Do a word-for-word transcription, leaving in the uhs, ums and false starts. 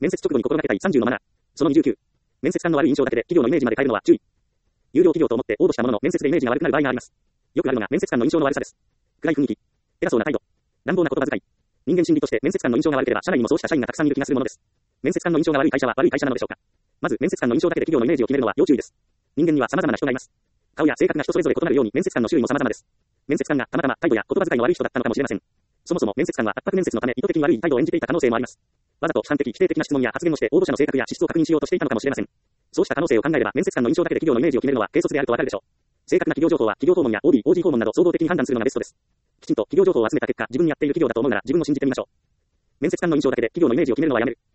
面接直後に心がけたいさんじゅうのマナー。そのにじゅうきゅう。面接官の悪い印象だけで企業のイメージまで変えるのは注意。有料企業と思って応募したものの面接でイメージが悪くなる場合があります。よくあるのが面接官の印象の悪さです。暗い雰囲気、偉そうな態度、乱暴な言葉遣い。人間心理として面接官の印象が悪ければ社内にもそうした社員がたくさんいる気がするものです。面接官の印象が悪い会社は悪い会社なのでしょうか。まず面接官の印象だけで企業のイメージを決めるのは要注意です。人間には様々な人がいます。顔や性格が人それぞれ異なるように面接官の種類も様々です。面接官がたまたま態度や言葉遣いの悪い人だったのかもしれません。そもそも面接官は圧迫面接のため意図的に悪い態度を演じていた可能性もあります。わざと批判的否定的な質問や発言をして応募者の性格や資質を確認しようとしていたのかもしれません。そうした可能性を考えれば面接官の印象だけで企業のイメージを決めるのは軽率であるとわかるでしょう。正確な企業情報は企業訪問や オービー、オージー 訪問など総合的に判断するのがベストです。きちんと企業情報を集めた結果、自分に合っている企業だと思うなら自分を信じてみましょう。面接官の印象だけで企業のイメージを決めるのはやめる。